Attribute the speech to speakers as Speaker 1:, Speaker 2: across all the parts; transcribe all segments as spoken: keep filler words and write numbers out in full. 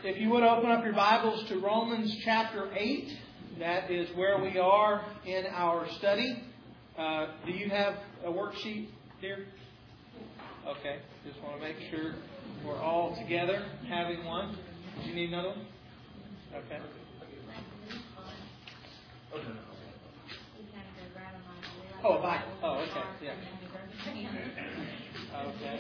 Speaker 1: If you would open up your Bibles to Romans chapter eight, that is where we are in our study. Uh, do you have a worksheet here? Okay, just want to make sure we're all together having one. Do you need another one? Okay. Oh, Bible. Oh, okay. Yeah. Okay.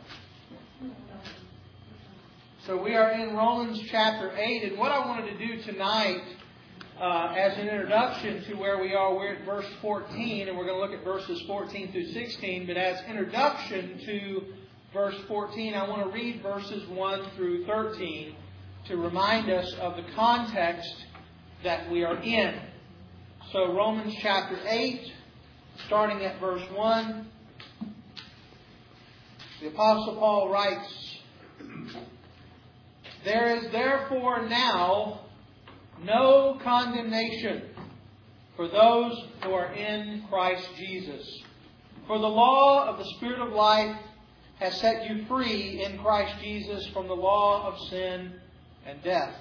Speaker 1: So we are in Romans chapter eight, and what I wanted to do tonight, uh, as an introduction to where we are, we're at verse fourteen, and we're going to look at verses fourteen through sixteen. But as introduction to verse fourteen, I want to read verses one through thirteen to remind us of the context that we are in. So Romans chapter eight, starting at verse one, the Apostle Paul writes, "There is therefore now no condemnation for those who are in Christ Jesus. For the law of the Spirit of life has set you free in Christ Jesus from the law of sin and death.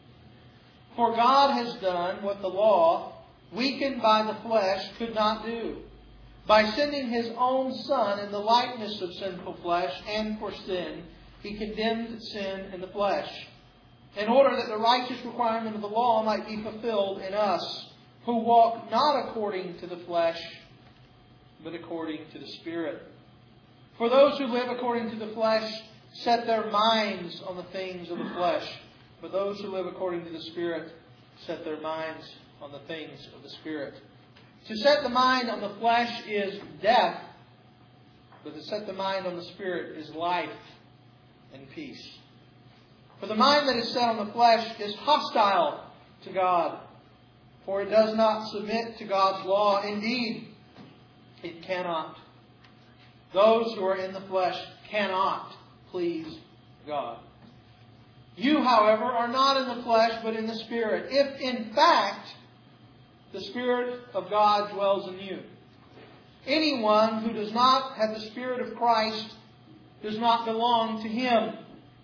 Speaker 1: For God has done what the law, weakened by the flesh, could not do, by sending His own Son in the likeness of sinful flesh, and for sin, He condemned sin in the flesh, in order that the righteous requirement of the law might be fulfilled in us, who walk not according to the flesh, but according to the Spirit. For those who live according to the flesh set their minds on the things of the flesh, but those who live according to the Spirit set their minds on the things of the Spirit. To set the mind on the flesh is death, but to set the mind on the Spirit is life and peace. For the mind that is set on the flesh is hostile to God, for it does not submit to God's law. Indeed, it cannot. Those who are in the flesh cannot please God. You, however, are not in the flesh, but in the Spirit, if in fact the Spirit of God dwells in you. Anyone who does not have the Spirit of Christ does not belong to Him.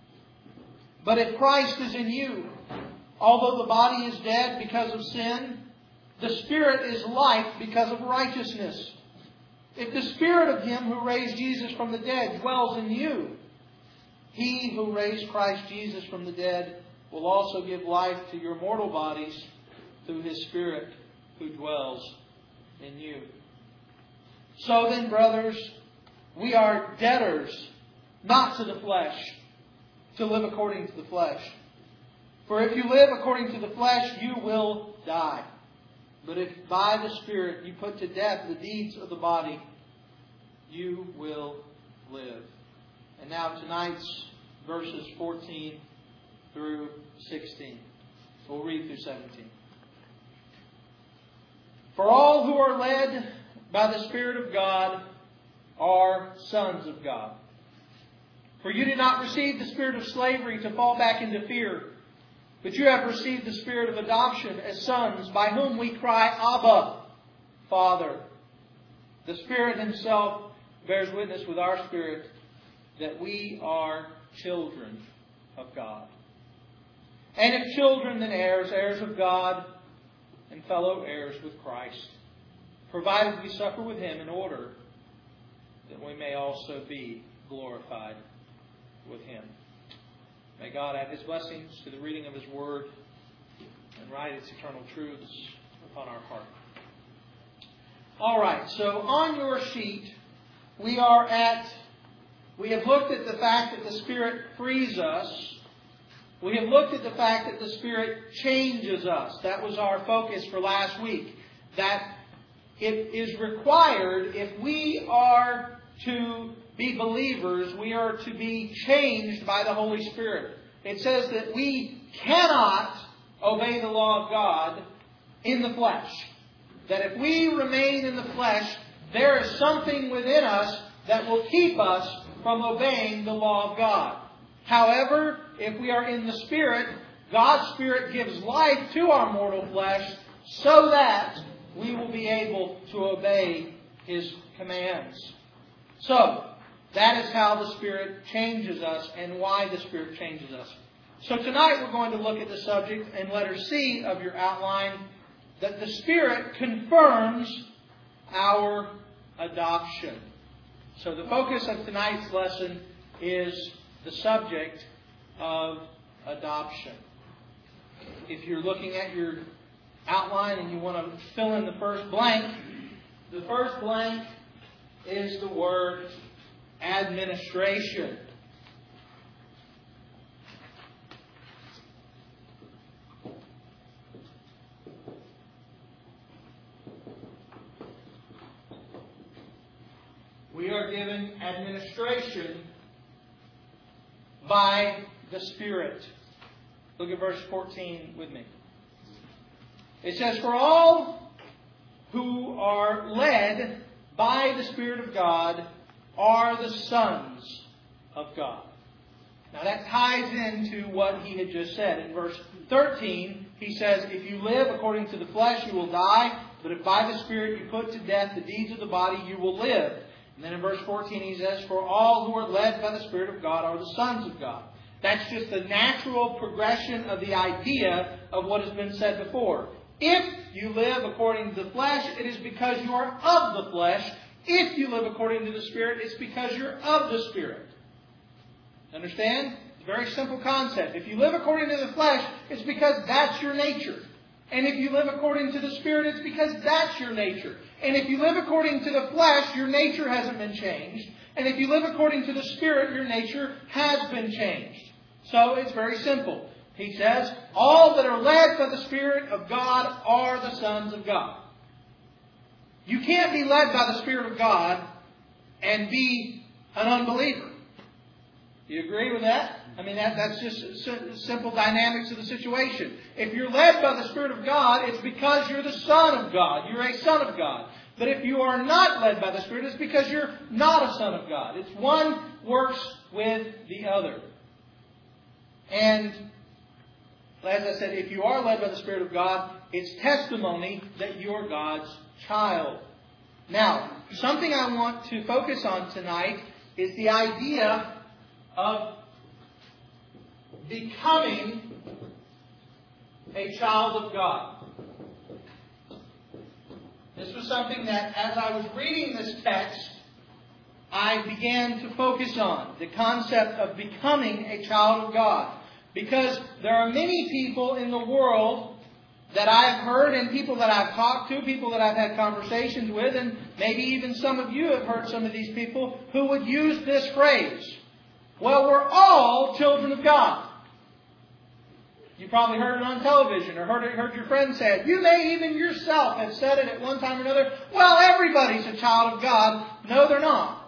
Speaker 1: But if Christ is in you, although the body is dead because of sin, the Spirit is life because of righteousness. If the Spirit of Him who raised Jesus from the dead dwells in you, He who raised Christ Jesus from the dead will also give life to your mortal bodies through His Spirit who dwells in you. So then, brothers, we are debtors, not to the flesh, to live according to the flesh. For if you live according to the flesh, you will die. But if by the Spirit you put to death the deeds of the body, you will live." And now tonight's verses fourteen through sixteen. We'll read through seventeen. "For all who are led by the Spirit of God are sons of God. For you did not receive the spirit of slavery to fall back into fear, but you have received the Spirit of adoption as sons, by whom we cry, Abba, Father. The Spirit Himself bears witness with our spirit that we are children of God. And if children, then heirs, heirs of God, and fellow heirs with Christ, provided we suffer with Him in order that we may also be glorified with Him." May God add His blessings to the reading of His Word and write its eternal truths upon our heart. All right, so on your sheet, we are at, we have looked at the fact that the Spirit frees us. We have looked at the fact that the Spirit changes us. That was our focus for last week. That it is required, if we are to be believers, we are to be changed by the Holy Spirit. It says that we cannot obey the law of God in the flesh. That if we remain in the flesh, there is something within us that will keep us from obeying the law of God. However, if we are in the Spirit, God's Spirit gives life to our mortal flesh so that we will be able to obey His commands. So, that is how the Spirit changes us and why the Spirit changes us. So tonight we're going to look at the subject in letter C of your outline, that the Spirit confirms our adoption. So the focus of tonight's lesson is the subject of adoption. If you're looking at your outline and you want to fill in the first blank, the first blank is the word administration. We are given administration by the Spirit. Look at verse fourteen with me. It says, "For all who are led by the Spirit of God are the sons of God." Now that ties into what he had just said. In verse thirteen, he says, "If you live according to the flesh, you will die. But if by the Spirit you put to death the deeds of the body, you will live." And then in verse fourteen he says, "For all who are led by the Spirit of God are the sons of God." That's just the natural progression of the idea of what has been said before. If you live according to the flesh, it is because you are of the flesh. If you live according to the Spirit, it's because you're of the Spirit. Understand? It's a very simple concept. If you live according to the flesh, it's because that's your nature. And if you live according to the Spirit, it's because that's your nature. And if you live according to the flesh, your nature hasn't been changed. And if you live according to the Spirit, your nature has been changed. So it's very simple. He says, all that are led by the Spirit of God are the sons of God. You can't be led by the Spirit of God and be an unbeliever. Do you agree with that? I mean, that, that's just simple dynamics of the situation. If you're led by the Spirit of God, it's because you're the Son of God. You're a son of God. But if you are not led by the Spirit, it's because you're not a son of God. It's one works with the other. And as I said, if you are led by the Spirit of God, it's testimony that you're God's child. Now, something I want to focus on tonight is the idea of becoming a child of God. This was something that, as I was reading this text, I began to focus on. The concept of becoming a child of God. Because there are many people in the world that I've heard, and people that I've talked to, people that I've had conversations with, and maybe even some of you have heard some of these people who would use this phrase. Well, we're all children of God. You probably heard it on television or heard it, heard your friends say it. You may even yourself have said it at one time or another. Well, everybody's a child of God. No, they're not.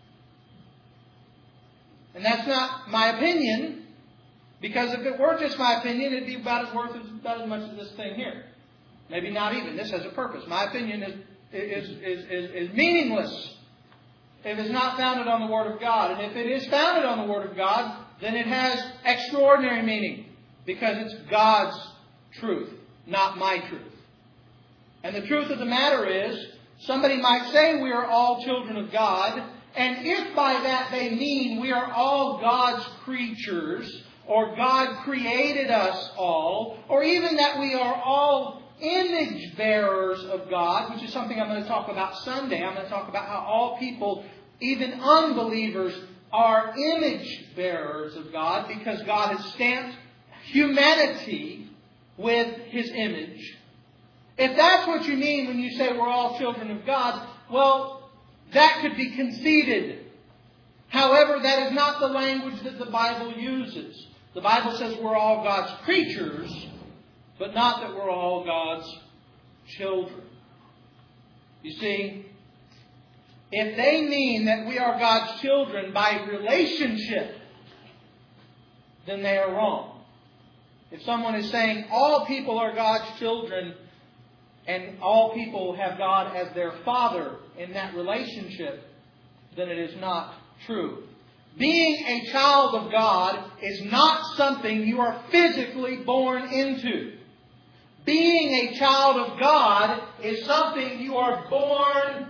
Speaker 1: And that's not my opinion. Because if it were just my opinion, it'd be about as worth as, about as much as this thing here. Maybe not even. This has a purpose. My opinion is, is, is, is, is meaningless if it's not founded on the Word of God. And if it is founded on the Word of God, then it has extraordinary meaning. Because it's God's truth, not my truth. And the truth of the matter is, somebody might say we are all children of God. And if by that they mean we are all God's creatures, or God created us all, or even that we are all image bearers of God, which is something I'm going to talk about Sunday. I'm going to talk about how all people, even unbelievers, are image bearers of God because God has stamped humanity with His image. If that's what you mean when you say we're all children of God, well, that could be conceded. However, that is not the language that the Bible uses. The Bible says we're all God's creatures, but not that we're all God's children. You see, if they mean that we are God's children by relationship, then they are wrong. If someone is saying all people are God's children and all people have God as their Father in that relationship, then it is not true. Being a child of God is not something you are physically born into. Being a child of God is something you are born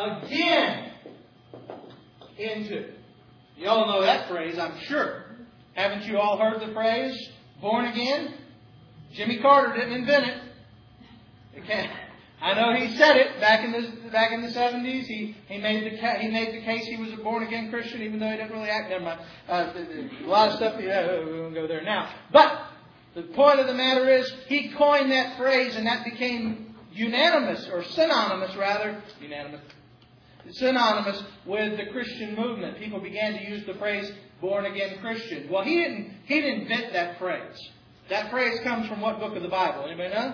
Speaker 1: again into. You all know that phrase, I'm sure. Haven't you all heard the phrase, born again? Jimmy Carter didn't invent it. It can't, I know he said it back in the back in the seventies. He he made the he made the case he was a born again Christian, even though he didn't really act. Never mind. Uh, a lot of stuff. Yeah, we won't go there now. But the point of the matter is, he coined that phrase, and that became unanimous or synonymous, rather unanimous, synonymous with the Christian movement. People began to use the phrase "born again Christian." Well, he didn't. He didn't invent that phrase. That phrase comes from what book of the Bible? Anybody know?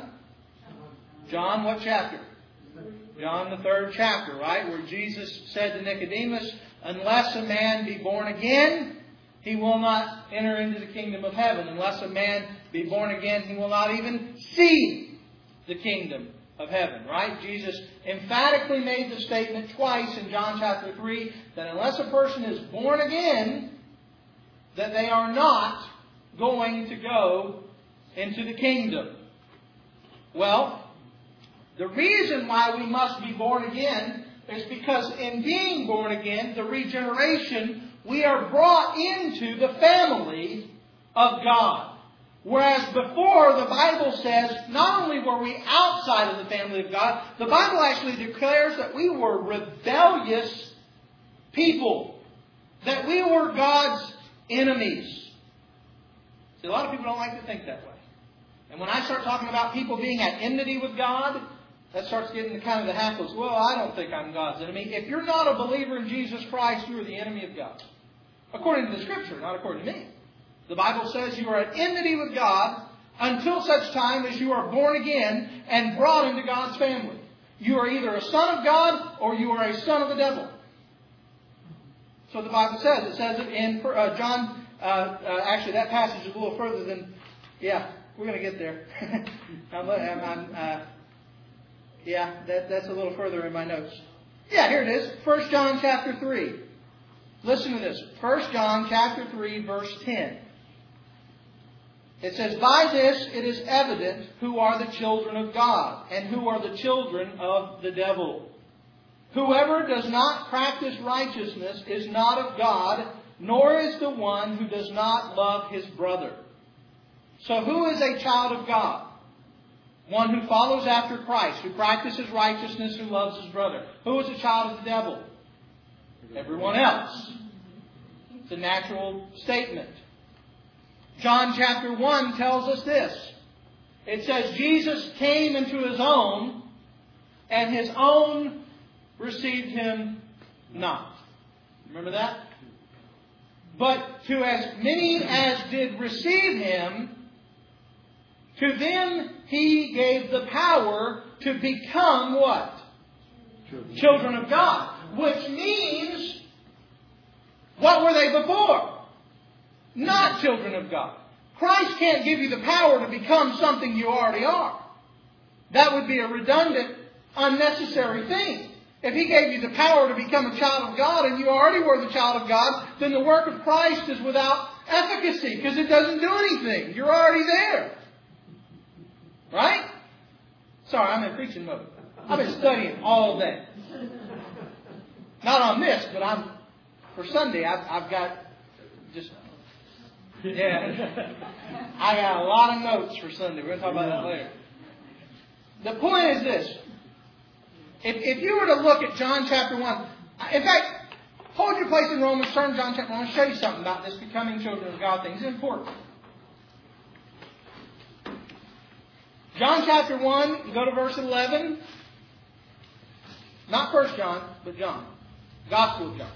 Speaker 1: John, what chapter? John, the third chapter, right? Where Jesus said to Nicodemus, unless a man be born again, he will not enter into the kingdom of heaven. Unless a man be born again, he will not even see the kingdom of heaven, right? Jesus emphatically made the statement twice in John chapter three that unless a person is born again, that they are not going to go into the kingdom. Well, the reason why we must be born again is because in being born again, the regeneration, we are brought into the family of God. Whereas before, the Bible says, not only were we outside of the family of God, the Bible actually declares that we were rebellious people. That we were God's enemies. See, a lot of people don't like to think that way. And when I start talking about people being at enmity with God, that starts getting kind of the hackles. Well, I don't think I'm God's enemy. If you're not a believer in Jesus Christ, you are the enemy of God. According to the Scripture, not according to me. The Bible says you are at enmity with God until such time as you are born again and brought into God's family. You are either a son of God or you are a son of the devil. So the Bible says. It says it in uh, John. Uh, uh, actually, that passage is a little further than... Yeah, we're going to get there. I'm, I'm, uh, yeah, that, that's a little further in my notes. Yeah, here it is. First John chapter three. Listen to this. First John chapter three, verse ten. It says, by this it is evident who are the children of God and who are the children of the devil. Whoever does not practice righteousness is not of God, nor is the one who does not love his brother. So who is a child of God? One who follows after Christ, who practices righteousness, who loves his brother. Who is a child of the devil? Everyone else. It's a natural statement. John chapter one tells us this. It says, Jesus came into his own, and his own received him not. Remember that? But to as many as did receive him, to them he gave the power to become what? Children, Children of God. Which means, what were they before? Not children of God. Christ can't give you the power to become something you already are. That would be a redundant, unnecessary thing. If He gave you the power to become a child of God and you already were the child of God, then the work of Christ is without efficacy because it doesn't do anything. You're already there. Right? Sorry, I'm in preaching mode. I've been studying all day. Not on this, but I'm for Sunday. I've, I've got just yeah. I got a lot of notes for Sunday. We're going to talk about that later. The point is this: if if you were to look at John chapter one, in fact, hold your place in Romans. Turn to John chapter one. I want to show you something about this becoming children of God thing. It's important. John chapter one. Go to verse eleven. Not First John, but John. Gospel of John.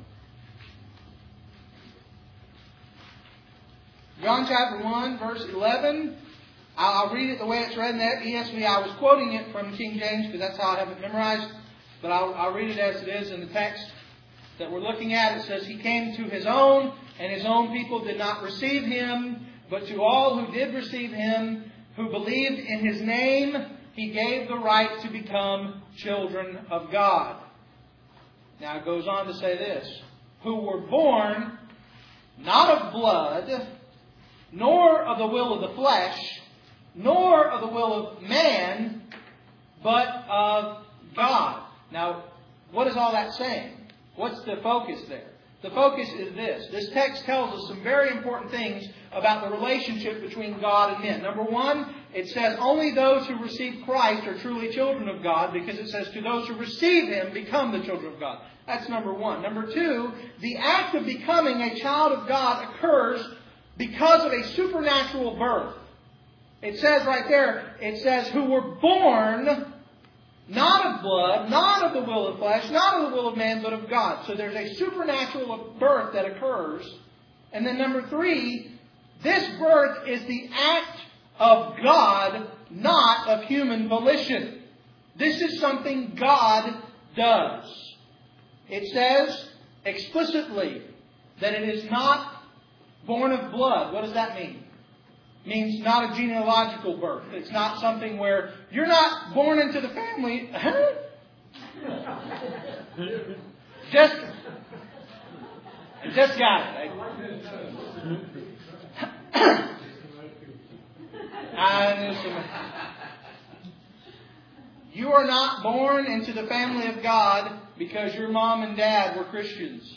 Speaker 1: John chapter one, verse eleven. I'll read it the way it's read in the E S V. I was quoting it from King James because that's how I have it memorized. But I'll, I'll read it as it is in the text that we're looking at. It says, He came to His own, and His own people did not receive Him. But to all who did receive Him, who believed in His name, He gave the right to become children of God. Now it goes on to say this: who were born not of blood, nor of the will of the flesh, nor of the will of man, but of God. Now, what is all that saying? What's the focus there? The focus is this. This text tells us some very important things about the relationship between God and men. Number one, it says only those who receive Christ are truly children of God, because it says to those who receive Him become the children of God. That's number one. Number two, the act of becoming a child of God occurs because of a supernatural birth. It says right there, it says who were born not of blood, not of the will of flesh, not of the will of man, but of God. So there's a supernatural birth that occurs. And then number three, this birth is the act of God, not of human volition. This is something God does. It says explicitly that it is not born of blood. What does that mean? It means not a genealogical birth. It's not something where you're not born into the family. just, just got it. I, you are not born into the family of God because your mom and dad were Christians.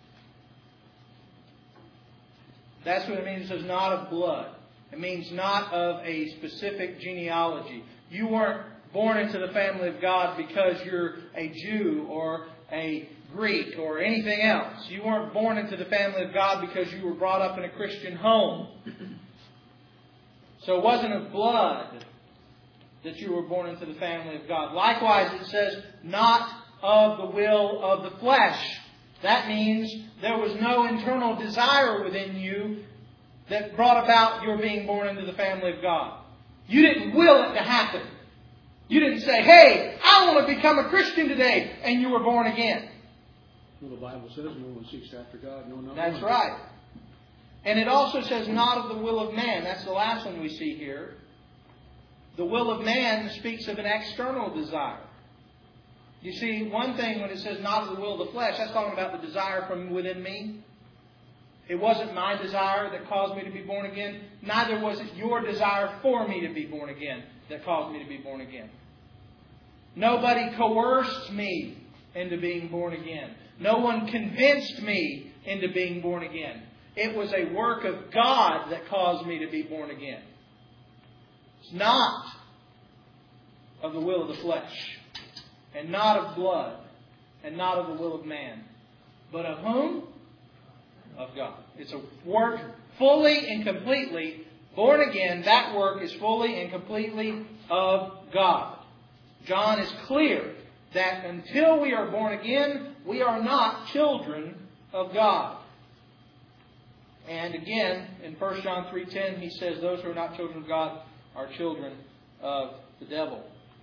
Speaker 1: That's what it means. It says not of blood. It means not of a specific genealogy. You weren't born into the family of God because you're a Jew or a Greek or anything else. You weren't born into the family of God because you were brought up in a Christian home. So it wasn't of blood that you were born into the family of God. Likewise, it says not of the will of the flesh. That means there was no internal desire within you that brought about your being born into the family of God. You didn't will it to happen. You didn't say, hey, I want to become a Christian today, and you were born again.
Speaker 2: Well, the Bible says no one seeks after God, no, not
Speaker 1: That's
Speaker 2: one.
Speaker 1: right. And it also says not of the will of man. That's the last one we see here. The will of man speaks of an external desire. You see, one thing when it says not of the will of the flesh, that's talking about the desire from within me. It wasn't my desire that caused me to be born again. Neither was it your desire for me to be born again that caused me to be born again. Nobody coerced me into being born again. No one convinced me into being born again. It was a work of God that caused me to be born again. It's not of the will of the flesh, and not of blood, and not of the will of man, but of whom? Of God. It's a work fully and completely born again. That work is fully and completely of God. John is clear that until we are born again, we are not children of God. And again, in First John three ten, he says those who are not children of God are children of the devil.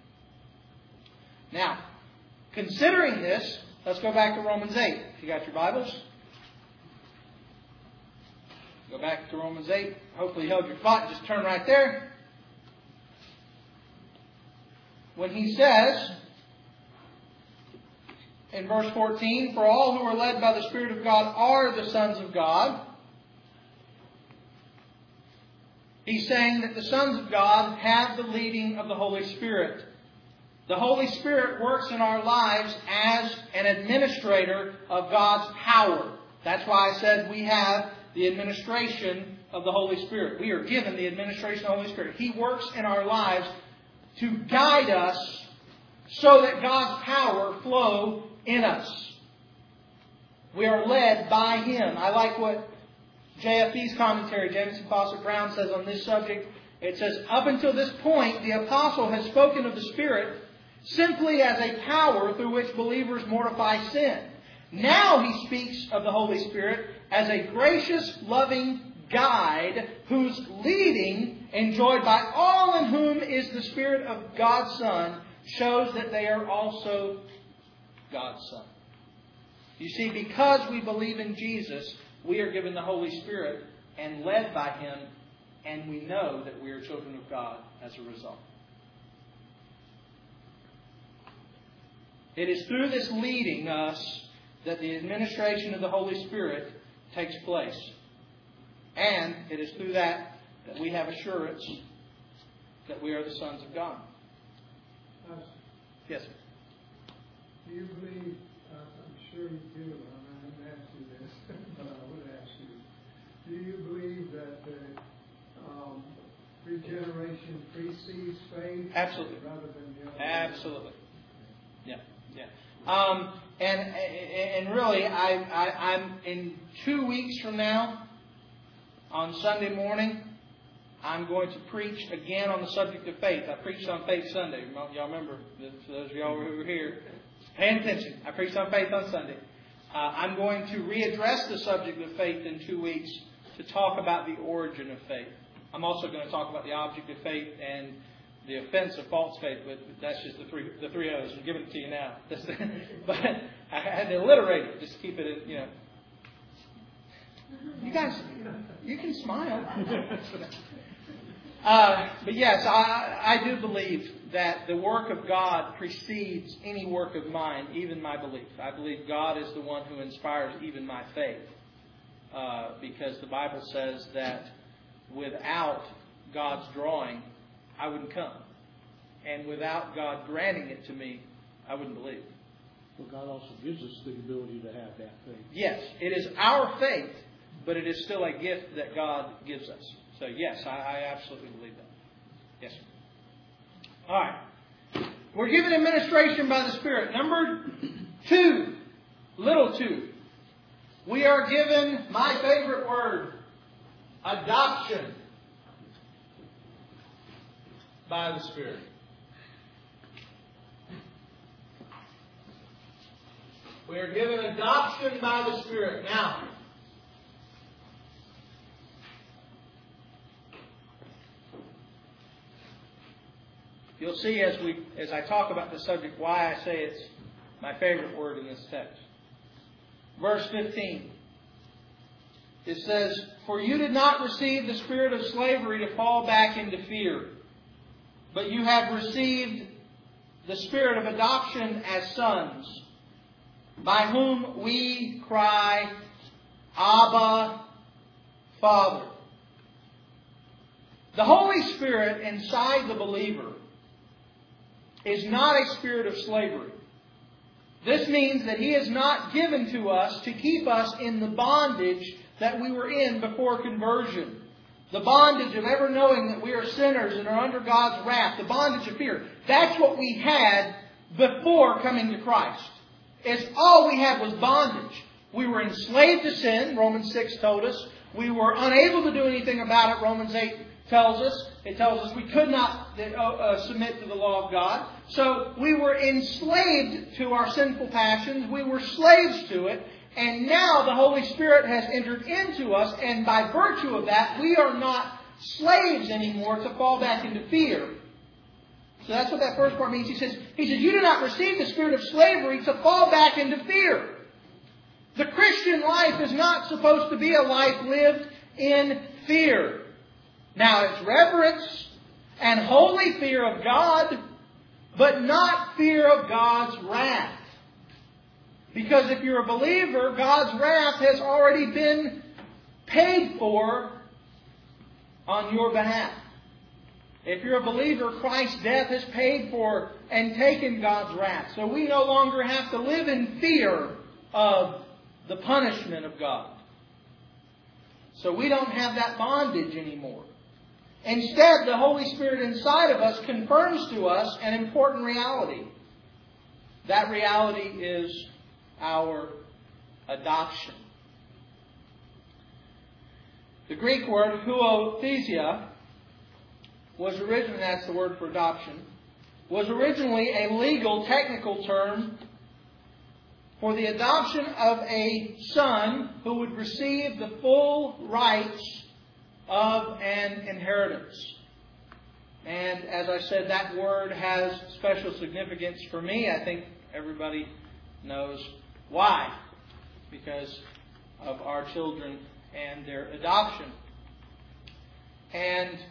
Speaker 1: Now, considering this, let's go back to Romans eight. If you got your Bibles, go back to Romans eight. Hopefully you held your spot. Just turn right there. When he says in verse fourteen, for all who are led by the Spirit of God are the sons of God. He's saying that the sons of God have the leading of the Holy Spirit. The Holy Spirit works in our lives as an administrator of God's power. That's why I said we have the administration of the Holy Spirit. We are given the administration of the Holy Spirit. He works in our lives to guide us so that God's power flow in us. We are led by Him. I like what J F B's commentary, Jameson Fawcett Brown, says on this subject. It says, up until this point, the apostle has spoken of the Spirit simply as a power through which believers mortify sin. Now he speaks of the Holy Spirit as a gracious, loving guide whose leading, enjoyed by all in whom is the Spirit of God's Son, shows that they are also God's Son. You see, because we believe in Jesus, we are given the Holy Spirit and led by Him, and we know that we are children of God as a result. It is through this leading us that the administration of the Holy Spirit takes place. And it is through that that we have assurance that we are the sons of God.
Speaker 3: Uh,
Speaker 1: Yes, sir.
Speaker 3: do you believe, uh, I'm sure you do, I haven't asked you this, Do you believe that the um, regeneration precedes faith?
Speaker 1: Absolutely.
Speaker 3: Rather than the other
Speaker 1: Absolutely. Yeah, yeah. Um, and and really, I, I I'm in two weeks from now, on Sunday morning, I'm going to preach again on the subject of faith. I preached on Faith Sunday. Y'all remember, for those of y'all who were here, paying attention. I preached on faith on Sunday. Uh, I'm going to readdress the subject of faith in two weeks to talk about the origin of faith. I'm also going to talk about the object of faith and the offense of false faith, but that's just the three the three O's. I'm giving it to you now. But I had to alliterate it, just to keep it in, you know. You guys, you can smile. Uh, but yes, I, I do believe that the work of God precedes any work of mine, even my belief. I believe God is the one who inspires even my faith. Uh, because the Bible says that without God's drawing, I wouldn't come. And without God granting it to me, I wouldn't believe.
Speaker 2: Well, God also gives us the ability to have that faith.
Speaker 1: Yes, it is our faith, but it is still a gift that God gives us. So yes, I, I absolutely believe that. Yes. All right. We're given administration by the Spirit. Number two, little two. We are given my favorite word, adoption, by the Spirit. We are given adoption by the Spirit. Now, you'll see as we as I talk about the subject why I say it's my favorite word in this text. Verse fifteen. It says, "For you did not receive the spirit of slavery to fall back into fear, but you have received the spirit of adoption as sons, by whom we cry, Abba, Father." The Holy Spirit inside the believer is not a spirit of slavery. This means that He is not given to us to keep us in the bondage that we were in before conversion. The bondage of ever knowing that we are sinners and are under God's wrath. The bondage of fear. That's what we had before coming to Christ. It's all we had was bondage. We were enslaved to sin, Romans six told us. We were unable to do anything about it, Romans eight tells us. It tells us we could not uh, submit to the law of God. So we were enslaved to our sinful passions. We were slaves to it. And now the Holy Spirit has entered into us. And by virtue of that, we are not slaves anymore to fall back into fear. So that's what that first part means. He says, he says, you do not receive the spirit of slavery to fall back into fear. The Christian life is not supposed to be a life lived in fear. Now, it's reverence and holy fear of God, but not fear of God's wrath. Because if you're a believer, God's wrath has already been paid for on your behalf. If you're a believer, Christ's death has paid for and taken God's wrath. So we no longer have to live in fear of the punishment of God. So we don't have that bondage anymore. Instead, the Holy Spirit inside of us confirms to us an important reality. That reality is our adoption. The Greek word huothesia was originally, that's the word for adoption, was originally a legal technical term for the adoption of a son who would receive the full rights of an inheritance. And as I said, that word has special significance for me. I think everybody knows why. Because of our children and their adoption. And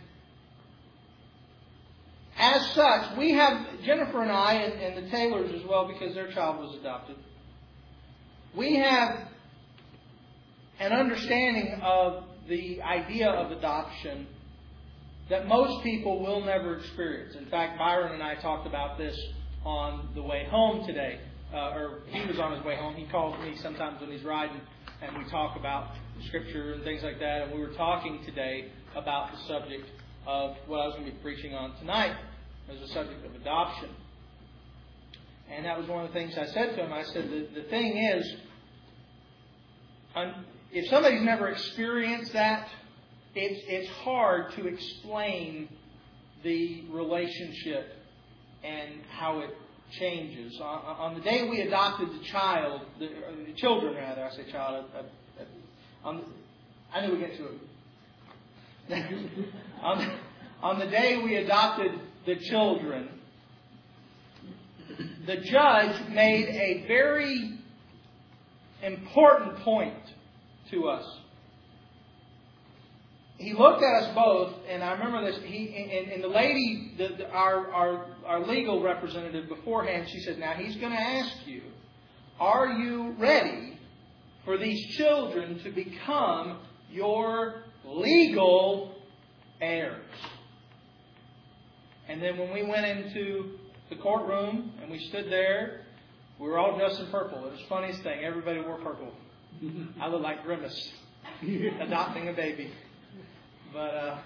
Speaker 1: as such, we have, Jennifer and I, and, and the Taylors as well, because their child was adopted, we have an understanding of the idea of adoption that most people will never experience. In fact, Byron and I talked about this on the way home today. Uh, or he was on his way home. He calls me sometimes when he's riding. and we talk about Scripture and things like that. And we were talking today about the subject of what I was going to be preaching on tonight, as the subject of adoption. And that was one of the things I said to him. I said, the, the thing is, if somebody's never experienced that, it's, it's hard to explain the relationship and how it changes. On, on the day we adopted the child, the, the children rather, I say child, I, I, on, I knew we'd get to it. on, on the day we adopted the children, the judge made a very important point to us. He looked at us both, and I remember this. He and, and the lady, the, the, our, our our legal representative beforehand, she said, "Now he's going to ask you, are you ready for these children to become your legal heirs?" And then when we went into the courtroom and we stood there, we were all dressed in purple. It was the funniest thing. Everybody wore purple. I looked like Grimace adopting a baby. But, uh,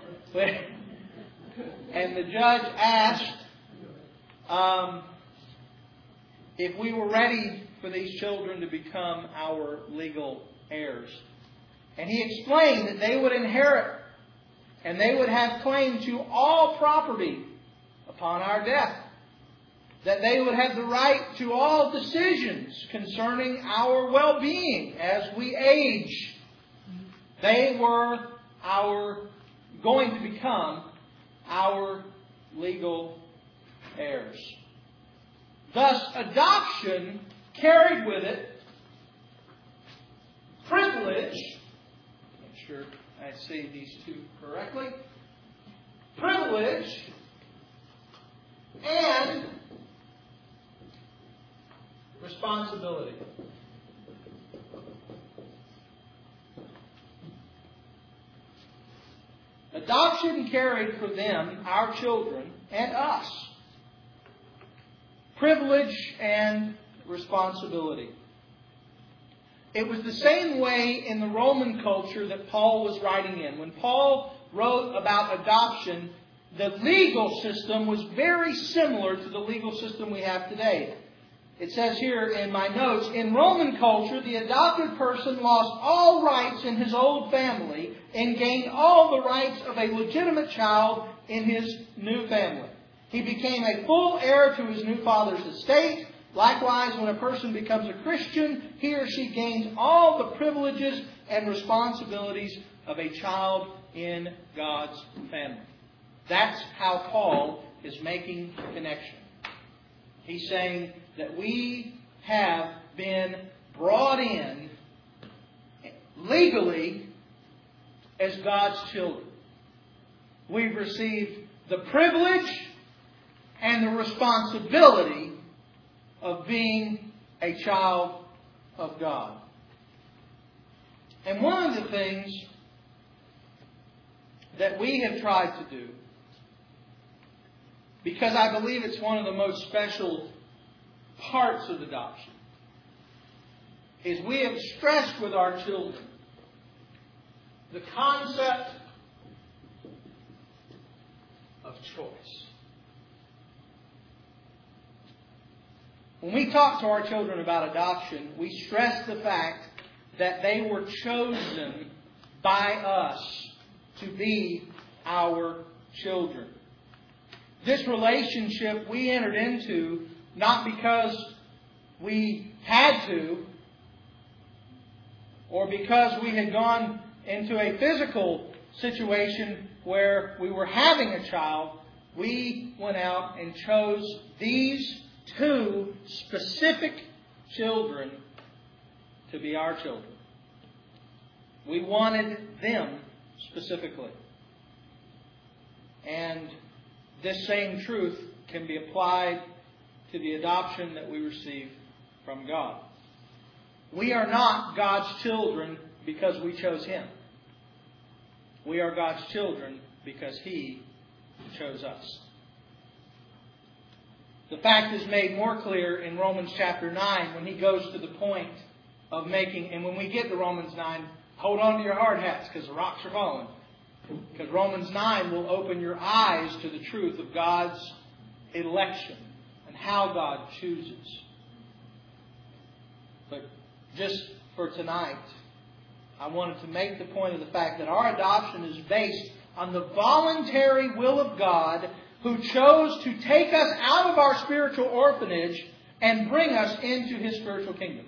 Speaker 1: and the judge asked um, if we were ready for these children to become our legal heirs. And he explained that they would inherit and they would have claim to all property upon our death. That they would have the right to all decisions concerning our well-being as we age. They were our going to become our legal heirs. Thus, adoption carried with it privilege. Make sure I say these two correctly. Privilege and responsibility. Adoption carried for them, our children, and us, privilege and responsibility. It was the same way in the Roman culture that Paul was writing in. When Paul wrote about adoption, the legal system was very similar to the legal system we have today. It says here in my notes, in Roman culture, the adopted person lost all rights in his old family and gained all the rights of a legitimate child in his new family. He became a full heir to his new father's estate. Likewise, when a person becomes a Christian, he or she gains all the privileges and responsibilities of a child in God's family. That's how Paul is making the connection. He's saying that we have been brought in legally as God's children. We've received the privilege and the responsibility of being a child of God. And one of the things that we have tried to do, because I believe it's one of the most special parts of adoption, is we have stressed with our children the concept of choice. When we talk to our children about adoption, we stress the fact that they were chosen by us to be our children. This relationship we entered into not because we had to, or because we had gone into a physical situation where we were having a child. We went out and chose these two specific children to be our children. We wanted them specifically. And this same truth can be applied to the adoption that we receive from God. We are not God's children because we chose Him. We are God's children because He chose us. The fact is made more clear in Romans chapter nine when he goes to the point of making, and when we get to Romans nine, hold on to your hard hats because the rocks are falling. Because Romans nine will open your eyes to the truth of God's election and how God chooses. But just for tonight, I wanted to make the point of the fact that our adoption is based on the voluntary will of God, who chose to take us out of our spiritual orphanage and bring us into His spiritual kingdom.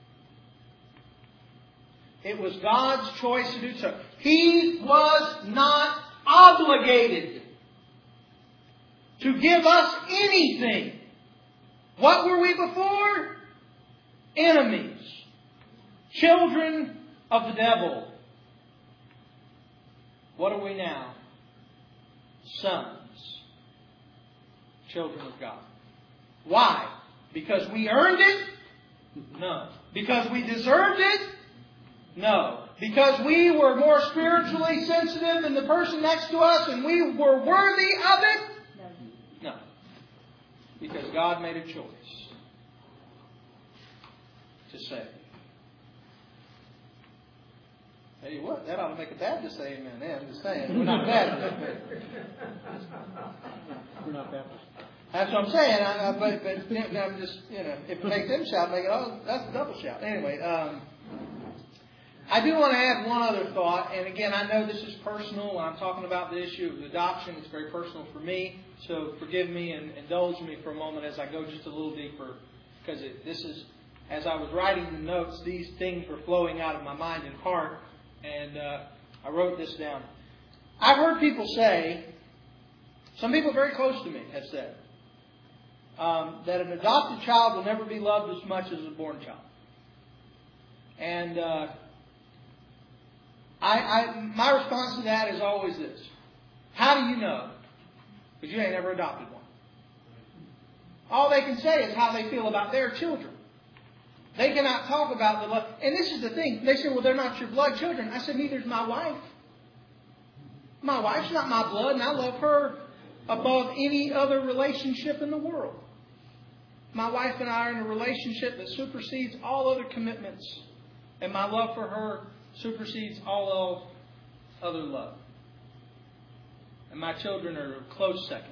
Speaker 1: It was God's choice to do so. He was not obligated to give us anything. What were we before? Enemies. Children of the devil. What are we now? Sons. Children of God. Why? Because we earned it? No. Because we deserved it? No. Because we were more spiritually sensitive than the person next to us and we were worthy of it? No. Because God made a choice to save. Tell you what, that ought to make a Baptist say amen. Yeah, I'm just saying. We're not Baptists.
Speaker 2: We're not Baptists.
Speaker 1: That's what I'm saying. I, I, but, but I'm just, you know, if it makes them shout, make it, oh, that's a double shout. Anyway, um, I do want to add one other thought. And again, I know this is personal. When I'm talking about the issue of adoption, it's very personal for me. So forgive me and indulge me for a moment as I go just a little deeper. Because it, this is, as I was writing the notes, these things were flowing out of my mind and heart. And uh, I wrote this down. I've heard people say, some people very close to me have said, um, that an adopted child will never be loved as much as a born child. And uh, I, I, my response to that is always this. How do you know? Because you ain't never adopted one. All they can say is how they feel about their children. They cannot talk about the love. And this is the thing. They say, well, they're not your blood children. I said, neither's my wife. My wife's not my blood, and I love her above any other relationship in the world. My wife and I are in a relationship that supersedes all other commitments. And my love for her supersedes all other love. And my children are a close second.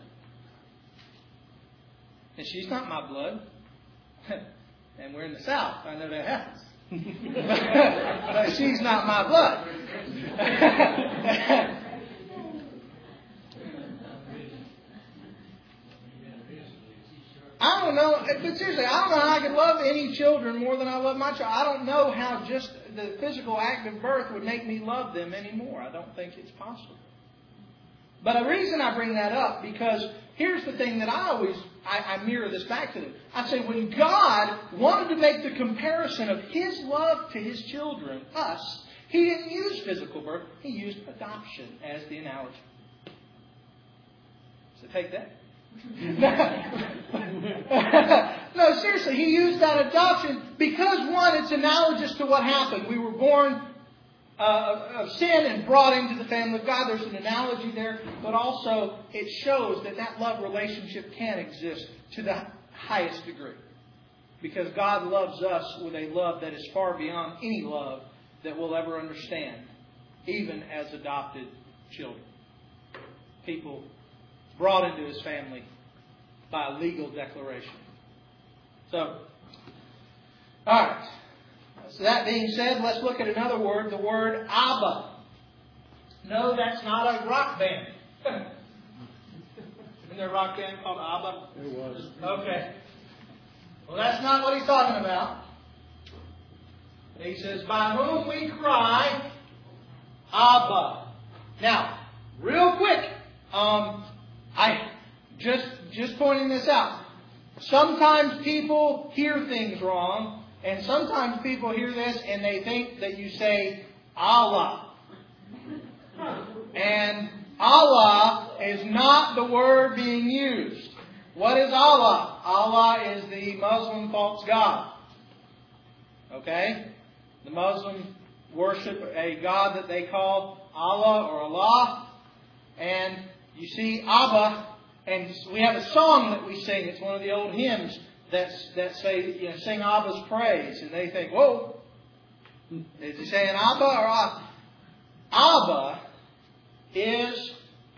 Speaker 1: And she's not my blood. And we're in the South. I know that happens. But she's not my blood. I don't know, but seriously, I don't know how I could love any children more than I love my child. I don't know how just the physical act of birth would make me love them anymore. I don't think it's possible. But the reason I bring that up, because here's the thing that I always, I, I mirror this back to them. I say, when God wanted to make the comparison of His love to His children, us, He didn't use physical birth. He used adoption as the analogy. So take that. No, seriously, He used that adoption because, one, it's analogous to what happened. We were born uh, of sin and brought into the family of God. There's an analogy there, but also it shows that that love relationship can exist to the highest degree. Because God loves us with a love that is far beyond any love that we'll ever understand, even as adopted children. People brought into His family by a legal declaration. So, all right. So that being said, let's look at another word, the word Abba. No, that's not a rock band. Isn't there a rock band called Abba?
Speaker 2: It was.
Speaker 1: Okay. Well, that's not what he's talking about. He says, by whom we cry, Abba. Now, real quick, um, I just just pointing this out. Sometimes people hear things wrong, and sometimes people hear this and they think that you say Allah. And Allah is not the word being used. What is Allah? Allah is the Muslim false god. Okay? The Muslims worship a god that they call Allah or Allah. And you see Abba, and we have a song that we sing. It's one of the old hymns that's, that say, you know, sing Abba's praise. And they think, whoa, Is he saying Abba or Abba? Abba is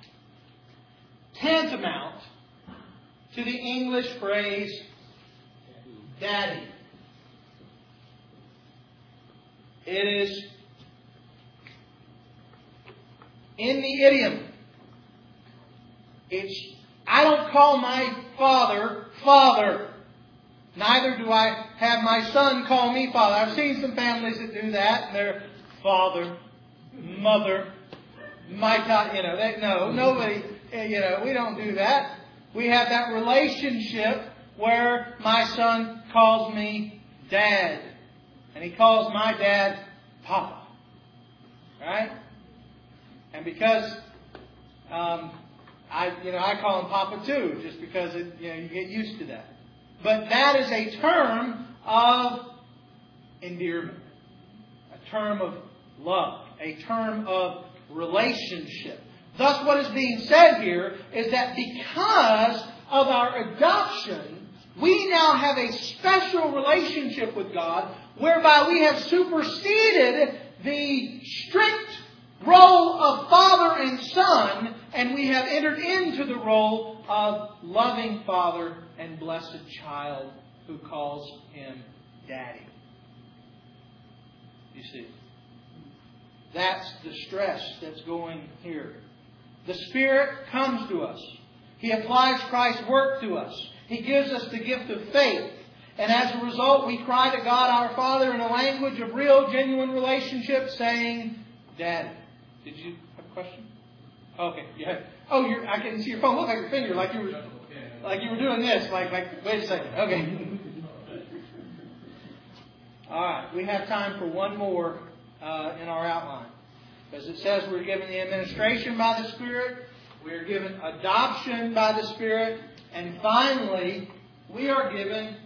Speaker 1: tantamount to the English phrase Daddy. It is in the idiom. It's, I don't call my father Father. Neither do I have my son call me Father. I've seen some families that do that. And they're Father, Mother, my God. You know, they, no, nobody, you know, we don't do that. We have that relationship where my son calls me Dad. And he calls my dad Papa. Right? And because um, I, you know, I call him Papa too, just because it, you know, you get used to that. But that is a term of endearment, a term of love, a term of relationship. Thus, what is being said here is that because of our adoption, we now have a special relationship with God, whereby we have superseded the strict role of father and son, and we have entered into the role of loving father and blessed child who calls him Daddy. You see, that's the stress that's going here. The Spirit comes to us. He applies Christ's work to us. He gives us the gift of faith. And as a result, we cry to God our Father in a language of real, genuine relationship, saying, Daddy. Did you have a question? Okay, yeah. Oh, you're, I can see your phone. Look like your finger, like you were, like you were doing this. Like, like. Wait a second. Okay. All right. We have time for one more uh, in our outline, because it says we're given the administration by the Spirit, we are given adoption by the Spirit, and finally, we are given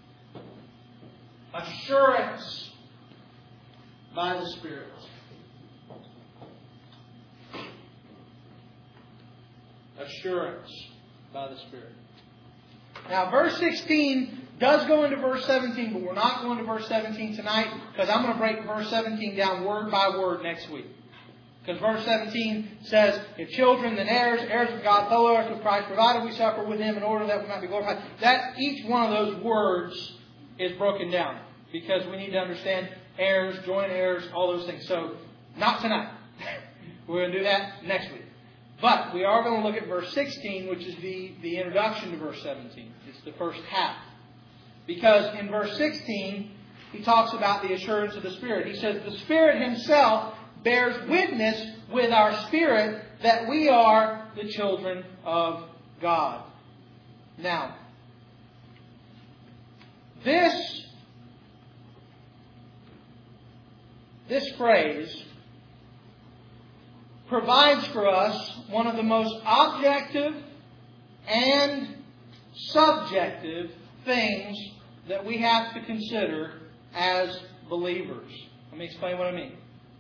Speaker 1: assurance by the Spirit. Assurance by the Spirit. Now, verse sixteen does go into verse seventeen, but we're not going to verse seventeen tonight, because I'm going to break verse seventeen down word by word next week. Because verse seventeen says, if children, then heirs, heirs of God, fellow heirs with Christ, provided we suffer with Him in order that we might be glorified. That each one of those words is broken down, because we need to understand heirs, joint heirs, all those things. So, not tonight. We're going to do that next week. But we are going to look at verse sixteen, which is the, the introduction to verse seventeen. It's the first half. Because in verse sixteen, he talks about the assurance of the Spirit. He says, the Spirit Himself bears witness with our spirit that we are the children of God. Now, this, this phrase provides for us one of the most objective and subjective things that we have to consider as believers. Let me explain what I mean.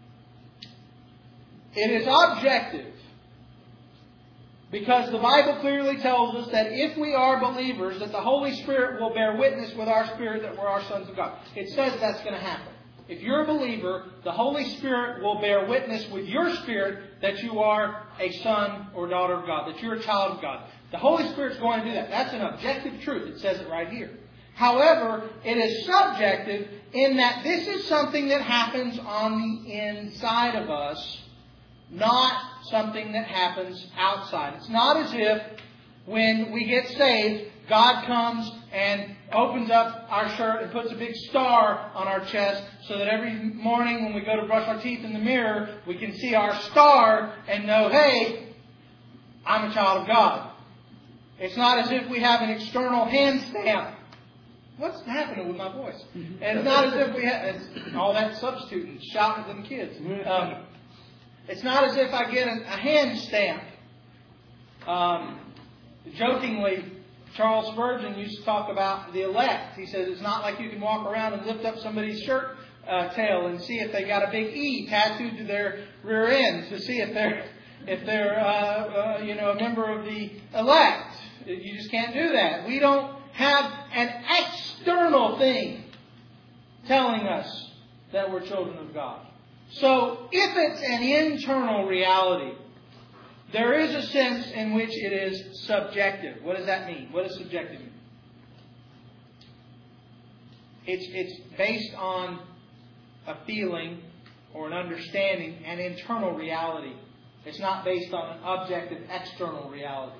Speaker 1: It is objective because the Bible clearly tells us that if we are believers, that the Holy Spirit will bear witness with our spirit that we're our sons of God. It says that's going to happen. If you're a believer, the Holy Spirit will bear witness with your spirit that you are a son or daughter of God, that you're a child of God. The Holy Spirit's going to do that. That's an objective truth. It says it right here. However, it is subjective in that this is something that happens on the inside of us, not something that happens outside. It's not as if when we get saved, God comes and opens up our shirt and puts a big star on our chest so that every morning when we go to brush our teeth in the mirror, we can see our star and know, hey, I'm a child of God. It's not as if we have an external hand stamp. What's happening with my voice? And it's not as if we have it's all that substituting, shouting at them kids. Um, it's not as if I get a, a hand stamp. Um, jokingly, Charles Spurgeon used to talk about the elect. He says it's not like you can walk around and lift up somebody's shirt uh, tail and see if they got a big E tattooed to their rear end to see if they're if they're uh, uh, you know a member of the elect. You just can't do that. We don't have an external thing telling us that we're children of God. So, if it's an internal reality, there is a sense in which it is subjective. What does that mean? What does subjective mean? It's, it's based on a feeling or an understanding, an internal reality. It's not based on an objective external reality.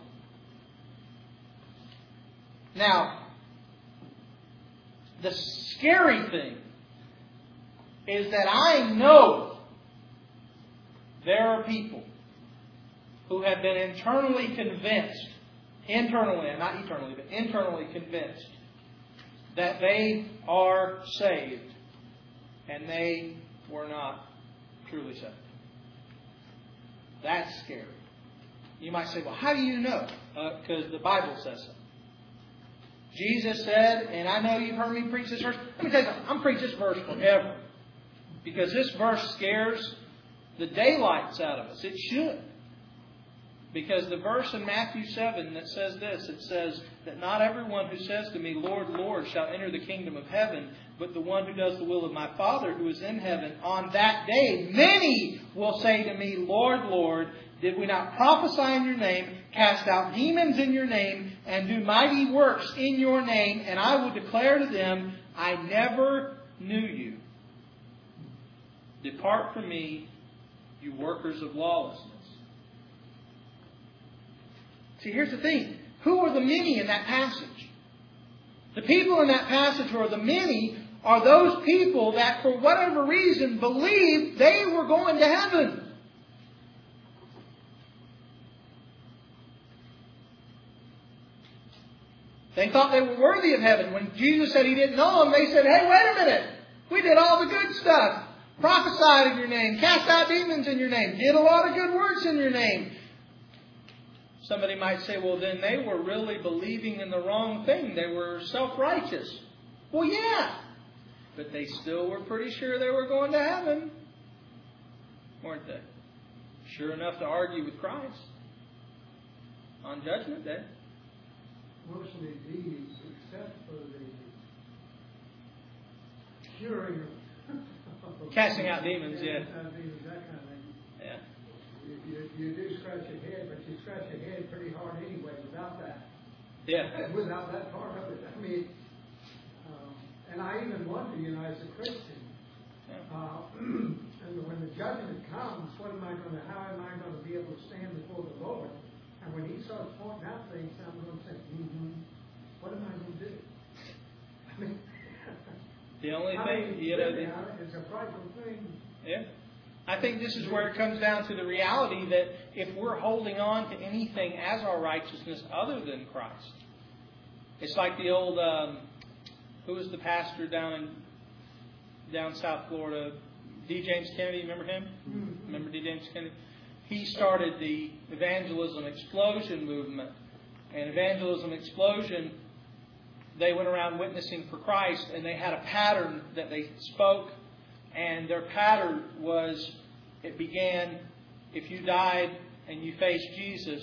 Speaker 1: Now, the scary thing is that I know there are people who have been internally convinced, internally, not eternally, but internally convinced that they are saved and they were not truly saved. That's scary. You might say, well, how do you know? Because uh, the Bible says so. Jesus said, and I know you've heard me preach this verse. Let me tell you something. I'm preaching this verse forever. Because this verse scares the daylights out of us. It should. Because the verse in Matthew seven that says this, it says that not everyone who says to me, Lord, Lord, shall enter the kingdom of heaven, but the one who does the will of my Father who is in heaven. On that day, many will say to me, Lord, Lord, did we not prophesy in your name, cast out demons in your name, and do mighty works in your name? And I will declare to them, I never knew you. Depart from me, you workers of lawlessness. See, here's the thing. Who are the many in that passage? The people in that passage who are the many are those people that, for whatever reason, believed they were going to heaven. They thought they were worthy of heaven. When Jesus said He didn't know them, they said, hey, wait a minute. We did all the good stuff. Prophesied in your name. Cast out demons in your name. Did a lot of good works in your name. Somebody might say, well, then they were really believing in the wrong thing. They were self-righteous. Well, yeah. But they still were pretty sure they were going to heaven. Weren't they? Sure enough to argue with Christ on Judgment Day.
Speaker 3: Mostly these, except for the curing of
Speaker 1: casting out demons, yeah.
Speaker 3: Casting out demons, that kind of thing.
Speaker 1: Yeah.
Speaker 3: You, you, you do scratch your head, but you scratch your head pretty hard anyway without that.
Speaker 1: Yeah.
Speaker 3: Without that part of it. I mean, um, and I even wonder, you know, as a Christian, yeah. uh, and when the judgment comes, what am I going to, how am I going to be able to stand before the Lord? And when He starts pointing out things, I'm going to say, mm-hmm, what am I going to do? I mean,
Speaker 1: the only
Speaker 3: I
Speaker 1: thing,
Speaker 3: mean,
Speaker 1: you know,
Speaker 3: really,
Speaker 1: the,
Speaker 3: it's a frightful thing.
Speaker 1: Yeah. I think this is where it comes down to the reality that if we're holding on to anything as our righteousness other than Christ, it's like the old, um, who was the pastor down in down South Florida, D. James Kennedy, remember him? Mm-hmm. Remember D. James Kennedy? He started the Evangelism Explosion movement. And Evangelism Explosion, they went around witnessing for Christ, and they had a pattern that they spoke. And their pattern was, it began, if you died and you faced Jesus,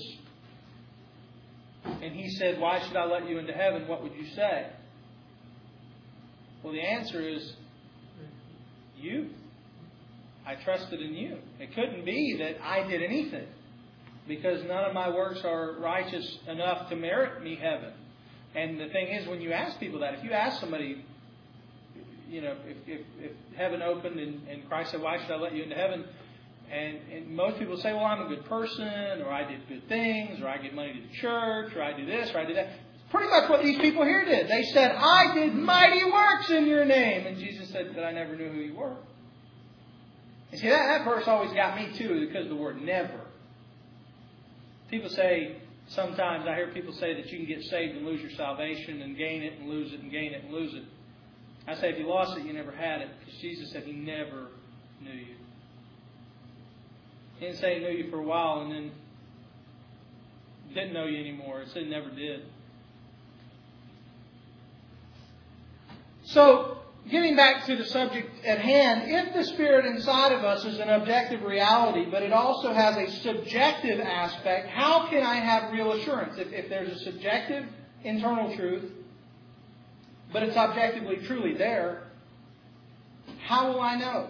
Speaker 1: and He said, why should I let you into heaven? What would you say? Well, the answer is, you. I trusted in you. It couldn't be that I did anything, because none of my works are righteous enough to merit me heaven. And the thing is, when you ask people that, if you ask somebody, you know, if, if, if heaven opened and, and Christ said, why should I let you into heaven? And, and most people say, well, I'm a good person, or I did good things, or I give money to the church, or I do this, or I do that. Pretty much what these people here did. They said, I did mighty works in your name. And Jesus said that I never knew who you were. And see, that, that verse always got me too, because of the word never. People say, sometimes I hear people say that you can get saved and lose your salvation, and gain it and lose it and gain it and lose it. I say if you lost it, you never had it, because Jesus said He never knew you. He didn't say He knew you for a while and then didn't know you anymore. It said He never did. So, getting back to the subject at hand, if the Spirit inside of us is an objective reality, but it also has a subjective aspect, how can I have real assurance? If, if there's a subjective internal truth, but it's objectively truly there, How will I know?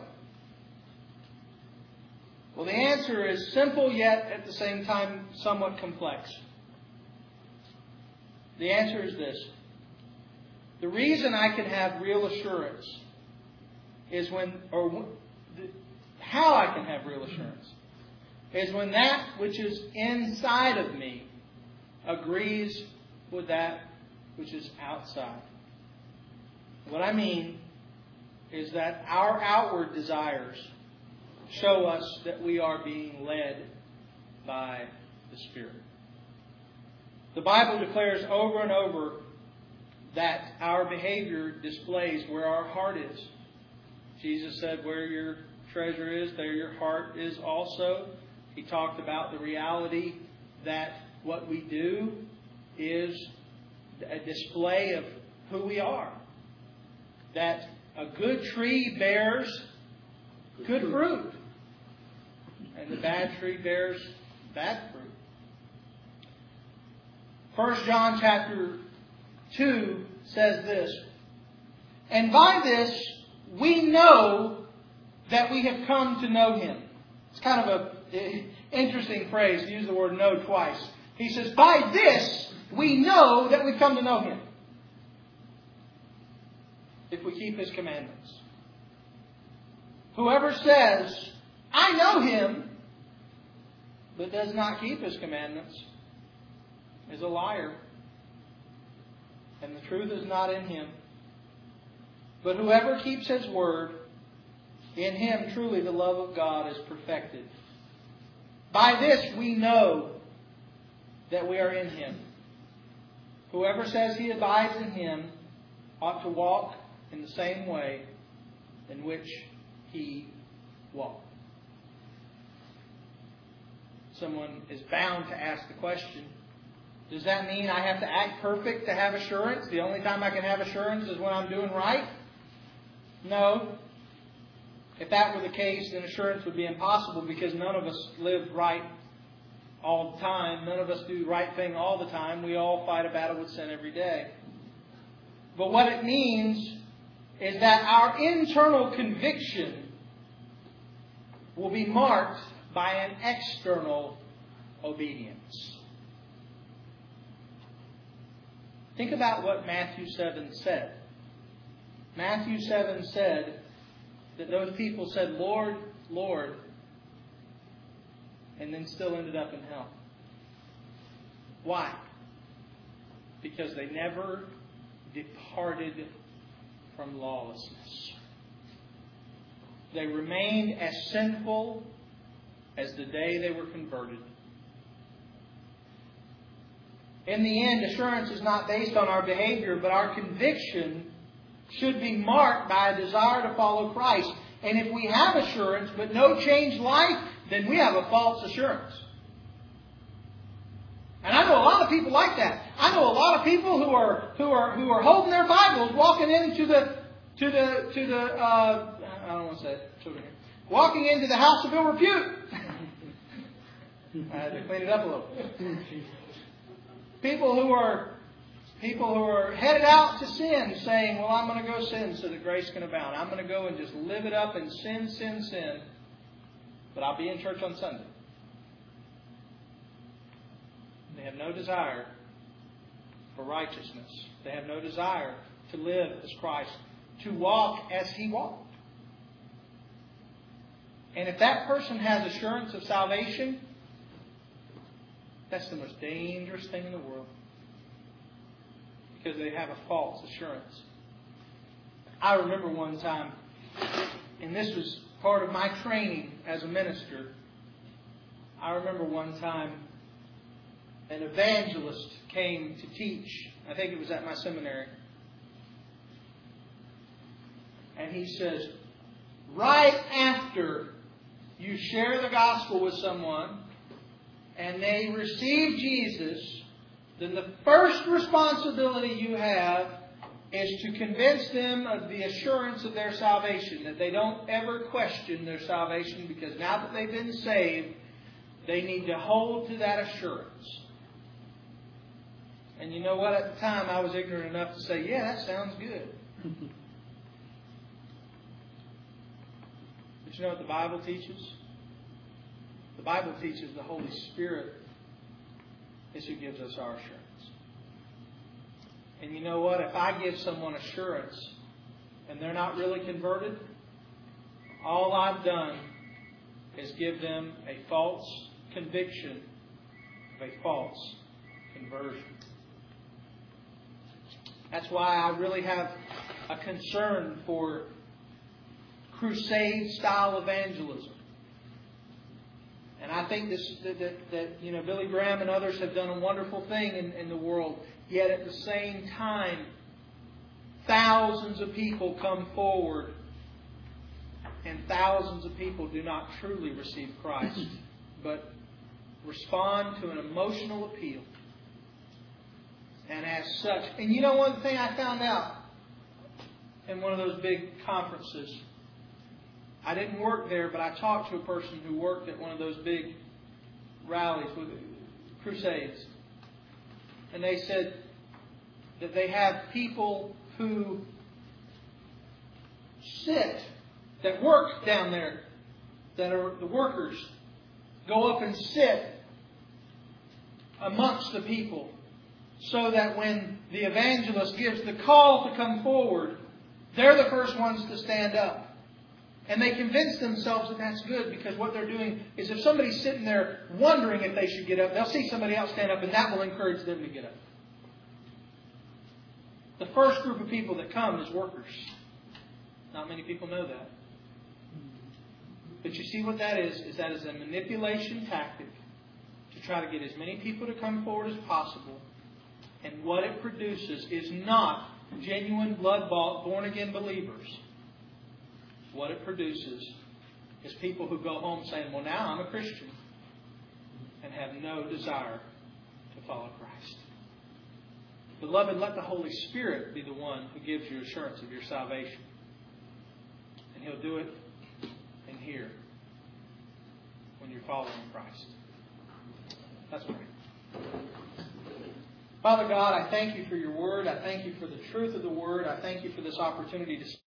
Speaker 1: Well, the answer is simple, yet at the same time somewhat complex. The answer is this. The reason I can have real assurance is when, or how I can have real assurance, is when that which is inside of me agrees with that which is outside. What I mean is that our outward desires show us that we are being led by the Spirit. The Bible declares over and over that our behavior displays where our heart is. Jesus said, where your treasure is, there your heart is also. He talked about the reality that what we do is a display of who we are. That a good tree bears good fruit. And the bad tree bears bad fruit. First John chapter two says this. And by this we know that we have come to know Him. It's kind of an interesting phrase to use the word know twice. He says, by this we know that we've come to know Him. If we keep His commandments. Whoever says, I know Him, but does not keep His commandments, is a liar. And the truth is not in him. But whoever keeps His word, in him truly the love of God is perfected. By this we know that we are in Him. Whoever says he abides in Him ought to walk in the same way in which He walked. Someone is bound to ask the question, does that mean I have to act perfect to have assurance? The only time I can have assurance is when I'm doing right? No. If that were the case, then assurance would be impossible because none of us live right all the time. None of us do the right thing all the time. We all fight a battle with sin every day. But what it means is that our internal conviction will be marked by an external obedience. Think about what Matthew seven said. Matthew seven said that those people said, Lord, Lord, and then still ended up in hell. Why? Because they never departed from lawlessness. They remained as sinful as the day they were converted. In the end, assurance is not based on our behavior, but our conviction should be marked by a desire to follow Christ. And if we have assurance but no changed life, then we have a false assurance. And I know a lot of people like that. I know a lot of people who are who are who are holding their Bibles, walking into the to the to the uh, I don't want to say it, children here, walking into the house of ill repute. I had to clean it up a little. People who are people who are headed out to sin, saying, "Well, I'm going to go sin so that grace can abound. I'm going to go and just live it up and sin, sin, sin, but I'll be in church on Sunday." They have no desire for righteousness. They have no desire to live as Christ, to walk as He walked. And if that person has assurance of salvation, that's the most dangerous thing in the world. Because they have a false assurance. I remember one time, and this was part of my training as a minister, I remember one time an evangelist came to teach. I think it was at my seminary. And he says, right after you share the gospel with someone and they receive Jesus, then the first responsibility you have is to convince them of the assurance of their salvation, that they don't ever question their salvation, because now that they've been saved, they need to hold to that assurance. And you know what? At the time, I was ignorant enough to say, yeah, that sounds good. But you know what the Bible teaches? The Bible teaches the Holy Spirit is who gives us our assurance. And you know what? If I give someone assurance and they're not really converted, all I've done is give them a false conviction of a false conversion. That's why I really have a concern for crusade-style evangelism. And I think this that, that, that you know Billy Graham and others have done a wonderful thing in, in the world. Yet at the same time, thousands of people come forward, and thousands of people do not truly receive Christ, but respond to an emotional appeal. And as such, and you know one thing I found out in one of those big conferences. I didn't work there, but I talked to a person who worked at one of those big rallies with crusades. And they said that they have people who sit, that work down there, that are the workers, go up and sit amongst the people so that when the evangelist gives the call to come forward, they're the first ones to stand up. And they convince themselves that that's good because what they're doing is if somebody's sitting there wondering if they should get up, they'll see somebody else stand up and that will encourage them to get up. The first group of people that come is workers. Not many people know that. But you see what that is? Is that is a manipulation tactic to try to get as many people to come forward as possible. And what it produces is not genuine blood-bought, born-again believers. What it produces is people who go home saying, well, now I'm a Christian, and have no desire to follow Christ. Beloved, let the Holy Spirit be the one who gives you assurance of your salvation. And He'll do it in here when you're following Christ. Let's pray. Father God, I thank You for Your Word. I thank You for the truth of the Word. I thank You for this opportunity to